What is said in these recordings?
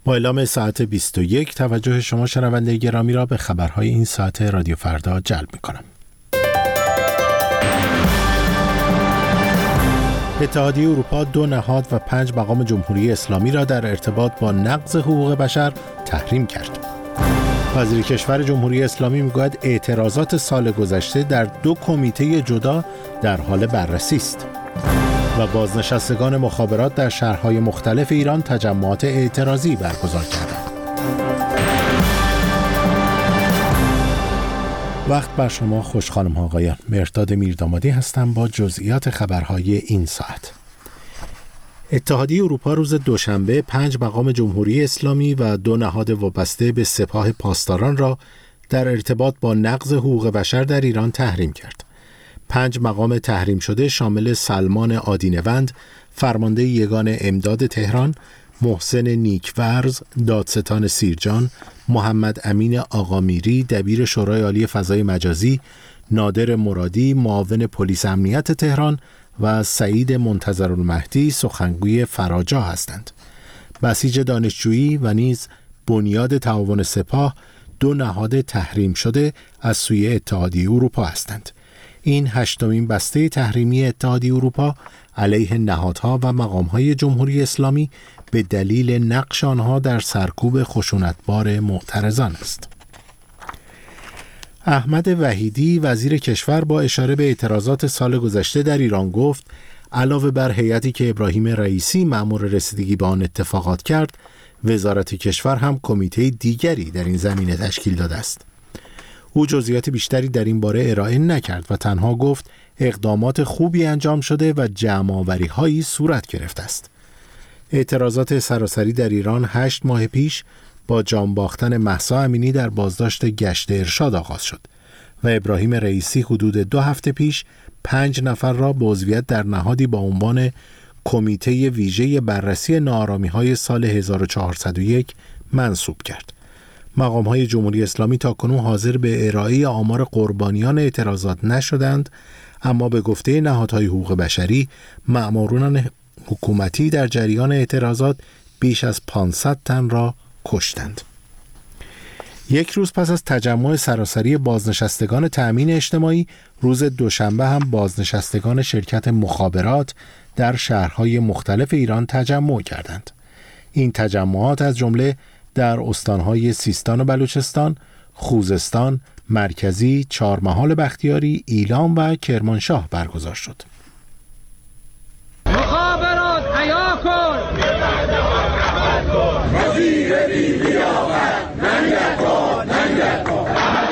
با اعلام ساعت 21 توجه شما شنونده گرامی را به خبرهای این ساعت رادیو فردا جلب می‌کنم. اتحادیه اروپا 2 نهاد و 5 مقام جمهوری اسلامی را در ارتباط با نقض حقوق بشر تحریم کرد. وزیر کشور جمهوری اسلامی میگوید اعتراضات سال گذشته در 2 کمیته جدا در حال بررسی است. و بازنشستگان مخابرات در شهرهای مختلف ایران تجمعات اعتراضی برگزار کردند. وقت بر شما خوش خانم ها آقایان. مهرداد میردامادی هستم با جزئیات خبرهای این ساعت. اتحادیه اروپا روز دوشنبه 5 مقام جمهوری اسلامی و 2 نهاد وابسته به سپاه پاسداران را در ارتباط با نقض حقوق بشر در ایران تحریم کرد. 5 مقام تحریم شده شامل سلمان عادینوند، فرمانده یگان امداد تهران، محسن نیکورز، دادستان سیرجان، محمد امین آقامیری، دبیر شورای عالی فضای مجازی، نادر مرادی، معاون پلیس امنیت تهران و سعید منتظرالمهدی، سخنگوی فراجا هستند. بسیج دانشجویی و نیز بنیاد تعاون سپاه 2 نهاد تحریم شده از سوی اتحادیه اروپا هستند. این 8مین بسته تحریمی اتحادیه اروپا علیه نهادها و مقامهای جمهوری اسلامی به دلیل نقش آنها در سرکوب خشونتبار معترضان است. احمد وحیدی وزیر کشور با اشاره به اعتراضات سال گذشته در ایران گفت علاوه بر هیئتی که ابراهیم رئیسی مأمور رسیدگی به آن اتفاقات کرد، وزارت کشور هم کمیته دیگری در این زمینه تشکیل داده است. او جزئیات بیشتری در این باره ارائه نکرد و تنها گفت اقدامات خوبی انجام شده و جمع‌آوری‌هایی صورت گرفته است. اعتراضات سراسری در ایران 8 ماه پیش با جان باختن مهسا امینی در بازداشت گشت ارشاد آغاز شد و ابراهیم رئیسی حدود 2 هفته پیش 5 نفر را به عضویت در نهادی با عنوان کمیته ویژه بررسی ناآرامی‌های سال 1401 منصوب کرد. مقام‌های جمهوری اسلامی تاکنون حاضر به ارائه آمار قربانیان اعتراضات نشدند، اما به گفته نهادهای حقوق بشری مأموران حکومتی در جریان اعتراضات بیش از 500 تن را کشتند. 1 روز پس از تجمع سراسری بازنشستگان تأمین اجتماعی، روز دوشنبه هم بازنشستگان شرکت مخابرات در شهرهای مختلف ایران تجمع کردند. این تجمعات از جمله در استانهای سیستان و بلوچستان، خوزستان، مرکزی، چهارمحال بختیاری، ایلام و کرمانشاه برگزار شد. مخابرات حیا کن، وزیر بیبی آقا ننگه کن، ننگه کن،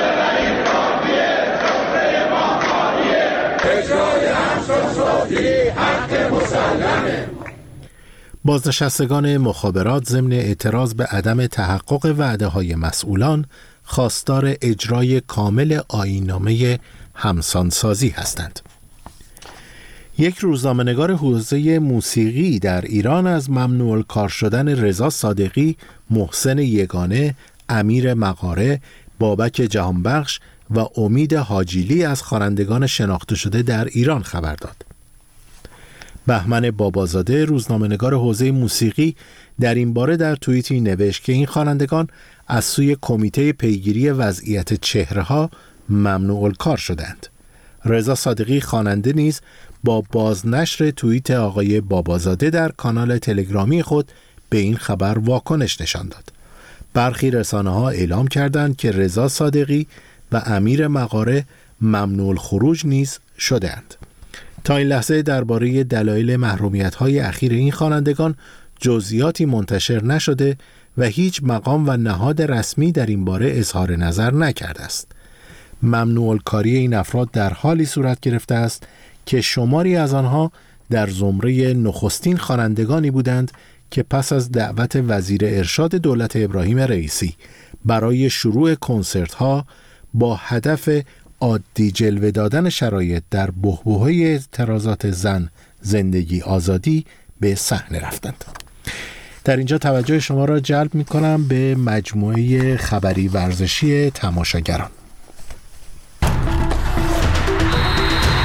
اجرای امر صادی حق مسلمه. بازنشستگان مخابرات ضمن اعتراض به عدم تحقق وعده‌های مسئولان خواستار اجرای کامل آیین‌نامه همسانسازی هستند. 1 روزنامه‌نگار حوزه موسیقی در ایران از ممنوع الکار شدن رضا صادقی، محسن یگانه، امیر مغاره، بابک جهانبخش و امید حاجیلی از خوانندگان شناخته شده در ایران خبر داد. بهمن بابازاده روزنامه‌نگار حوزه موسیقی در این باره در توییتی نوشت که این خوانندگان از سوی کمیته پیگیری وضعیت چهره‌ها ممنوع الکار شدند. رضا صادقی خواننده نیز با بازنشر توییت آقای بابازاده در کانال تلگرامی خود به این خبر واکنش نشان داد. برخی رسانه‌ها اعلام کردند که رضا صادقی و امیر مغاره ممنوع الخروج نیز شده‌اند. تا این لحظه درباره دلایل محرومیت‌های اخیر این خوانندگان جزئیاتی منتشر نشده و هیچ مقام و نهاد رسمی در این باره اظهار نظر نکرده است. ممنوع الکاری این افراد در حالی صورت گرفته است که شماری از آنها در زمره نخستین خوانندگانی بودند که پس از دعوت وزیر ارشاد دولت ابراهیم رئیسی برای شروع کنسرت‌ها با هدف عادی جلوه دادن شرایط در بحبوحه اعتراضات زن، زندگی، آزادی به صحنه رفتند. در اینجا توجه شما را جلب می‌کنم به مجموعه خبری ورزشی تماشاگران.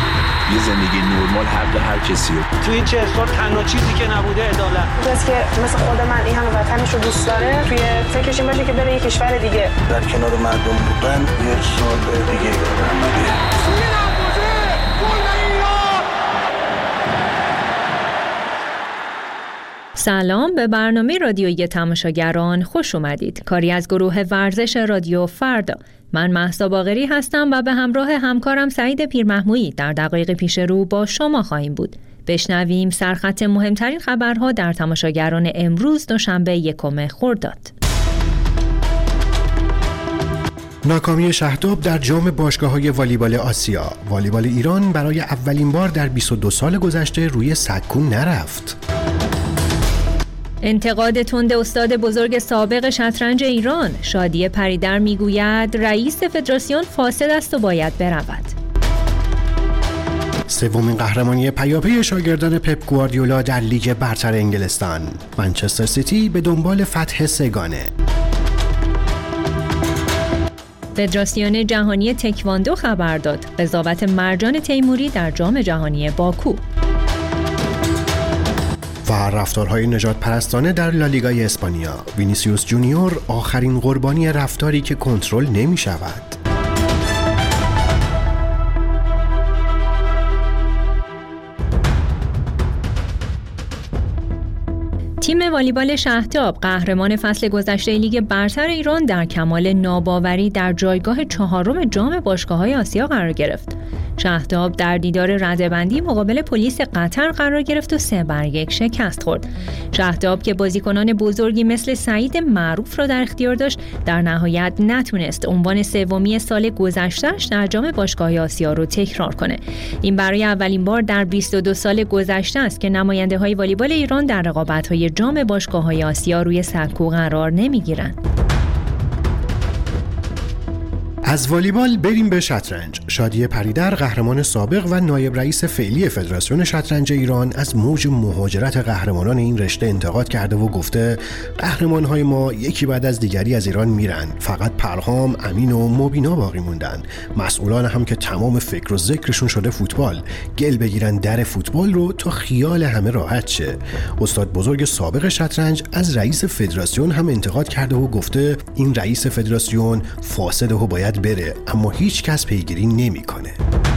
یه زندگی نرمال حق هر کسی رو. توی این 40 سال تنها چیزی که نبوده عدالت. کسی که مثل خود من این همه وطنش رو دوست داره توی فکرش این باشه که بره یه کشور دیگه در کنار مردم بودن یه سال دیگه سلام، به برنامه رادیویی تماشاگران خوش اومدید. کاری از گروه ورزش رادیو فردا. من مهسا باقری هستم و به همراه همکارم سعید پیرمحمودی در دقایق پیش رو با شما خواهیم بود. بشنویم سرخط مهمترین خبرها در تماشاگران امروز دوشنبه 1 خرداد. ناکامی شهداب در جام باشگاه‌های والیبال آسیا. والیبال ایران برای اولین بار در 22 سال گذشته روی سکو نرفت. انتقاد تند استاد بزرگ سابق شطرنج ایران. شادی پریدر میگوید رئیس فدراسیون فاسد است و باید برود. سومین قهرمانی پیاپی شاگردان پپ گواردیولا در لیگ برتر انگلستان. منچستر سیتی به دنبال فتح سه‌گانه. فدراسیون جهانی تکواندو خبر داد قضاوت مرجان تیموری در جام جهانی باکو. و رفتارهای نژاد پرستانه در لالیگای اسپانیا. وینیسیوس جونیور آخرین قربانی رفتاری که کنترل نمی شود. تیم والیبال شهداب قهرمان فصل گذشته لیگ برتر ایران در کمال ناباوری در جایگاه 4 جام باشگاه‌های آسیا قرار گرفت. شهداب در دیدار رده‌بندی مقابل پلیس قطر قرار گرفت و 3-1 شکست خورد. شهداب که بازیکنان بزرگی مثل سعید معروف را در اختیار داشت، در نهایت نتونست عنوان سومی سال گذشته‌اش در جام باشگاه‌های آسیا رو تکرار کنه. این برای اولین بار در 22 سال گذشته است که نماینده‌های والیبال ایران در رقابت‌های جام باشگاه‌های آسیا روی سکو قرار نمی‌گیرند. از والیبال بریم به شطرنج. شادی پریدر قهرمان سابق و نایب رئیس فعلی فدراسیون شطرنج ایران از موج مهاجرت قهرمانان این رشته انتقاد کرده و گفته قهرمان‌های ما یکی بعد از دیگری از ایران میرن، فقط پرهام، امین و مبینا باقی موندن. مسئولان هم که تمام فکر و ذکرشون شده فوتبال، گل بگیرن در فوتبال رو تا خیال همه راحت شه. استاد بزرگ سابق شطرنج از رئیس فدراسیون هم انتقاد کرده و گفته این رئیس فدراسیون فاسده و باید بره، اما هیچ کس پیگیری نمی‌کنه.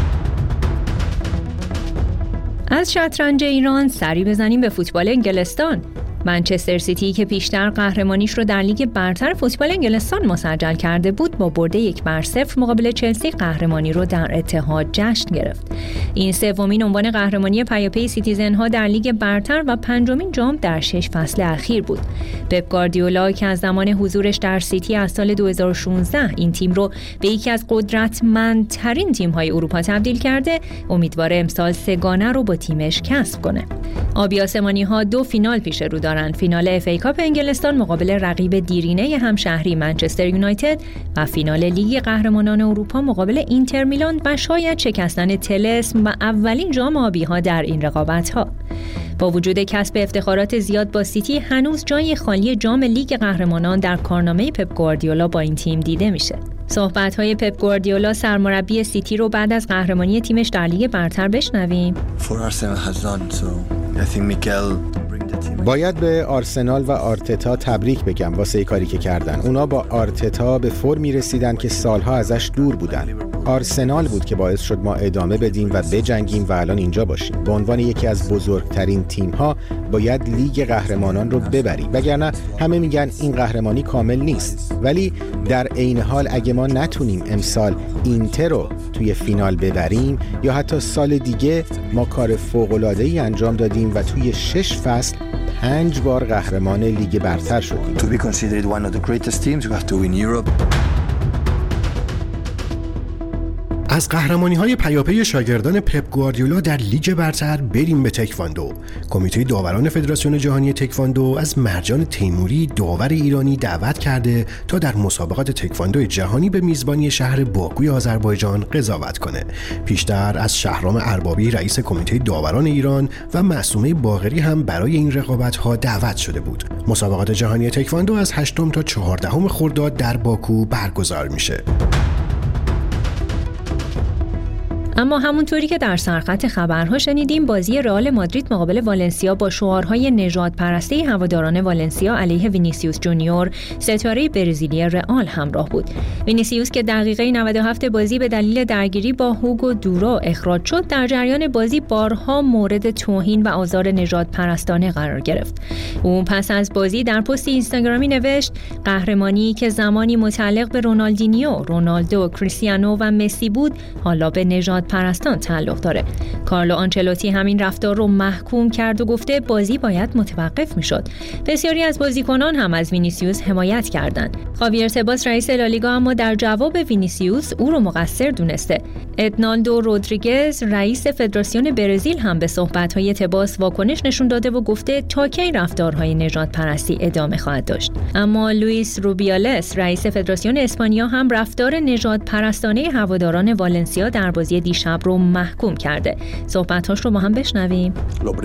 از شطرنج ایران سری بزنیم به فوتبال انگلستان. منچستر سیتی که پیشتر قهرمانیش رو در لیگ برتر فوتبال انگلستان مسجل کرده بود، با برد 1-0 مقابل چلسی قهرمانی رو در اتحاد جشن گرفت. این سومین عنوان قهرمانی پیاپی سیتیزن‌ها در لیگ برتر و 5مین جام در 6 فصل اخیر بود. پپ گواردیولا که از زمان حضورش در سیتی از سال 2016 این تیم رو به یکی از قدرتمندترین تیم‌های اروپا تبدیل کرده، امیدواره امسال 3 رو با تیمش کسب کنه. آبی آسمانی‌ها 2 فینال پیش رو دارن. فینال اف ای کاپ انگلستان مقابل رقیب دیرینه همشهری منچستر یونایتد و فینال لیگ قهرمانان اروپا مقابل اینتر میلان و شاید شکستن طلسم و اولین جام آبی‌ها در این رقابت‌ها. با وجود کسب افتخارات زیاد با سیتی، هنوز جای خالی جام لیگ قهرمانان در کارنامه پپ گواردیولا با این تیم دیده میشه. صحبت‌های پپ گواردیولا سرمربی سیتی رو بعد از قهرمانی تیمش در لیگ برتر بشنویم. باید به آرسنال و آرتتا تبریک بگم واسه کاری که کردن. اونا با آرتتا به فرمی رسیدن که سالها ازش دور بودن. آرسنال بود که باعث شد ما ادامه بدیم و بجنگیم و الان اینجا باشیم. به عنوان یکی از بزرگترین تیم‌ها باید لیگ قهرمانان رو ببریم، وگرنه همه میگن این قهرمانی کامل نیست. ولی در عین حال اگه ما نتونیم امسال اینتر رو توی فینال ببریم، یا حتی سال دیگه ما کار فوق‌العاده‌ای انجام دادیم و توی 6 فصل 5 بار قهرمان لیگ برتر شدیم. To be considered one of the greatest teams, you have to win Europe. از قهرمانی‌های پیاپی شاگردان پپ گواردیولا در لیگ برتر بریم به تکواندو. کمیته داوران فدراسیون جهانی تکواندو از مرجان تیموری داور ایرانی دعوت کرده تا در مسابقات تکواندو جهانی به میزبانی شهر باکوی آذربایجان قضاوت کنه. پیشتر از شهرام اربابی رئیس کمیته داوران ایران و معصومه باقری هم برای این رقابت‌ها دعوت شده بود. مسابقات جهانی تکواندو از 8 تا 14 خرداد در باکو برگزار میشه. اما همونطوری که در سرخط خبرها شنیدیم، بازی رئال مادرید مقابل والنسیا با شعارهای نژاد پرستی هواداران والنسیا علیه وینیسیوس جونیور ستاره برزیلی رئال همراه بود. وینیسیوس که دقیقه 97 بازی به دلیل درگیری با هوگو دورو اخراج شد، در جریان بازی بارها مورد توهین و آزار نژاد پرستانه قرار گرفت. او پس از بازی در پست اینستاگرامی نوشت: قهرمانی که زمانی متعلق به رونالدینیو، رونالدو، کریستیانو و مسی بود، حالا به نژاد پرستان تعلق داره. کارلو آنچلوتی همین رفتار رو محکوم کرد و گفته بازی باید متوقف میشد. بسیاری از بازیکنان هم از وینیسیوس حمایت کردند. خاویر تباس رئیس لالیگا اما در جواب وینیسیوس او رو مقصر دونسته. ادنالدو رودریگز رئیس فدراسیون برزیل هم به صحبت‌های تباس واکنش نشون داده و گفته تا کی رفتارهای نژاد پرستی ادامه خواهد داشت. اما لوئیس روبیالس رئیس فدراسیون اسپانیا هم رفتار نژاد پرستانه هواداران والنسیا در بازی دیشب رو محکوم کرده. صحبت‌هاش رو با هم بشنویم.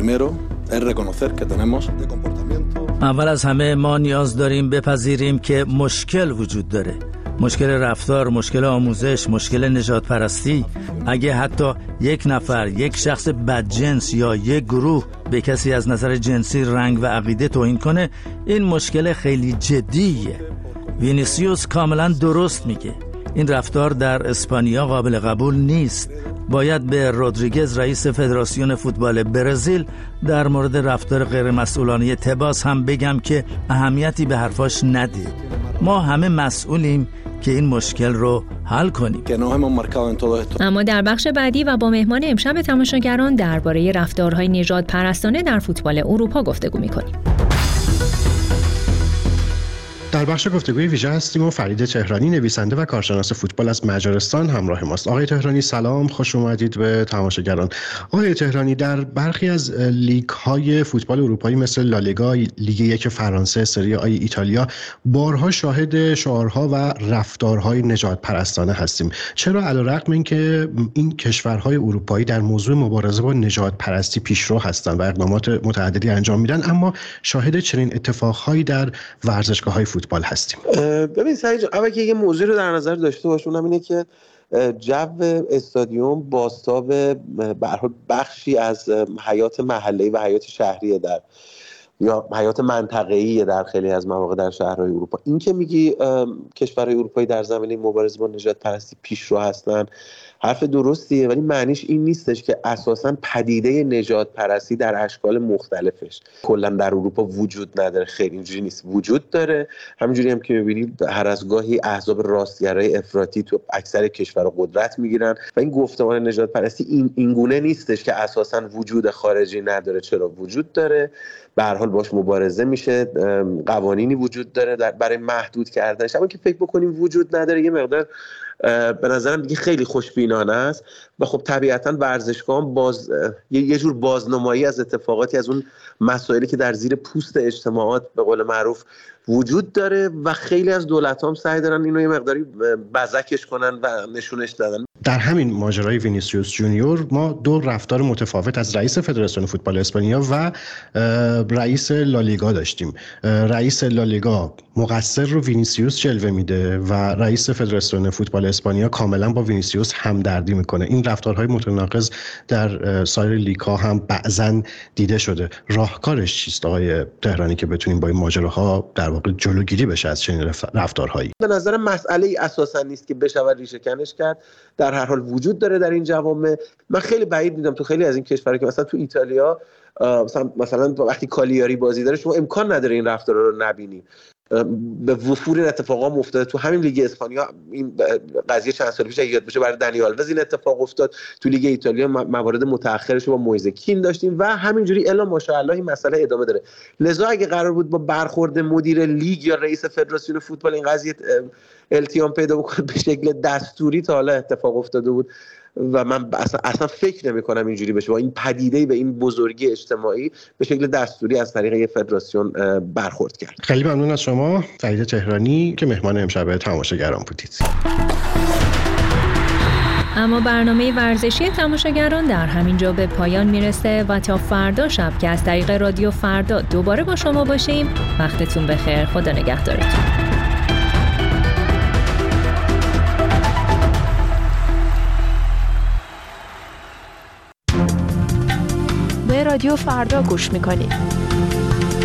اول از همه ما نیاز داریم بپذیریم که مشکل وجود داره. مشکل رفتار، مشکل آموزش، مشکل نژاد پرستی. اگه حتی یک نفر، یک شخص بدجنس یا یک گروه به کسی از نظر جنسی، رنگ و عقیده توهین کنه، این مشکل خیلی جدیه. وینیسیوس کاملا درست میگه. این رفتار در اسپانیا قابل قبول نیست. باید به رودریگز رئیس فدراسیون فوتبال برزیل در مورد رفتار غیر مسئولانه تباس هم بگم که اهمیتی به حرفاش نده. ما همه مسئولیم که این مشکل رو حل کنیم. اما در بخش بعدی و با مهمان امشب تماشاگران درباره رفتارهای نژاد پرستانه در فوتبال اروپا گفتگو می‌کنیم. در بخش گفتگوی ویژه هستیم و فرید تهرانی، نویسنده و کارشناس فوتبال از مجارستان همراه ماست. آقای تهرانی سلام، خوش اومدید به تماشاگران. آقای تهرانی، در برخی از لیگ‌های فوتبال اروپایی مثل لالیگا، لیگ 1 فرانسه، سری آ ایتالیا بارها شاهد شعارها و رفتارهای نژاد پرستانه هستیم. چرا علیرغم اینکه این کشورهای اروپایی در موضوع مبارزه با نژاد پرستی پیشرو هستند و اقدامات متعددی انجام میدن، اما شاهد چنین اتفاقهایی در ورزشگاه‌های فوتبال هستیم؟ ببین سعید جان، اول که یه موضوع رو در نظر داشته باشیم، اونم اینه که جو استادیوم بازتاب به هر حال بخشی از حیات محله‌ای و حیات شهریه در یا حیات منطقه‌ای در خیلی از مواقع در شهرهای اروپا. این که میگی کشورهای اروپایی در زمینه مبارزه با نژاد پرستی پیشرو هستن، حرف درستیه، ولی معنیش این نیستش که اساساً پدیده نژاد پرستی در اشکال مختلفش کلا در اروپا وجود نداره. خیلی اینجوری نیست، وجود داره. همونجوری هم که می‌بینید هر از گاهی احزاب راستگرای افراطی تو اکثر کشورها قدرت میگیرن و این گفتمان نژاد پرستی این گونه نیستش که اساساً وجود خارجی نداره. چرا وجود داره؟ به هر حال باش مبارزه میشه، قوانینی وجود داره برای محدود کردنش. اما که فکر بکنیم وجود نداره، یه مقدار به نظرم دیگه خیلی خوشبینانه است و خب طبیعتاً ورزشگاه یه جور بازنمایی از اتفاقاتی از اون مسائلی که در زیر پوست اجتماعات به قول معروف وجود داره و خیلی از دولت‌ها هم سعی دارن اینو یه مقداری بزکش کنن و نشونش دادن. در همین ماجرای وینیسیوس جونیور ما دو رفتار متفاوت از رئیس فدراسیون فوتبال اسپانیا و رئیس لالیگا داشتیم. رئیس لالیگا مقصر رو وینیسیوس جلوه میده و رئیس فدراسیون فوتبال اسپانیا کاملا با وینیسیوس همدردی میکنه. این رفتارهای متناقض در سایر لیگ‌ها هم بعضن دیده شده. راهکارش چیست آقای تهرانی که بتونیم با این ماجراها در واقع جلوگیری بشه از چنین رفتارهایی؟ به نظر مسئله اساسا نیست که بشه ریشه کنش کرد، در هر حال وجود داره در این جوامع. من خیلی بعید میدونم تو خیلی از این کشورها که مثلا تو ایتالیا مثلا وقتی کالیاری بازی داره شما امکان نداره این رفتارا رو نبینی. به وفور این اتفاقا افتاده. تو همین لیگ اسپانیا این قضیه چند سال پیش یاد بشه برای دنی آلوز این اتفاق افتاد. تو لیگ ایتالیا موارد متأخرش رو با مویزه کین داشتیم و همینجوری الا ماشاءالله این مسئله ادامه داره. لذا اگه قرار بود با برخورد مدیر لیگ یا رئیس فدراسیون فوتبال این قضیه التیام پیدا بکنه به شکل دستوری تا حالا اتفاق افتاده بود و من اصلا فکر نمی کنم اینجوری بشه با این پدیده به این بزرگی اجتماعی به شکل دستوری از طریق یه فدراسیون برخورد کرد. خیلی ممنون از شما فرید تهرانی که مهمان امشب تماشاگران بودید. اما برنامه ورزشی تماشاگران در همین جا به پایان میرسه و تا فردا شب که از طریق رادیو فردا دوباره با شما باشیم. وقتتون بخیر، خدا نگهدارتون. رادیو فردا گوش میکنید.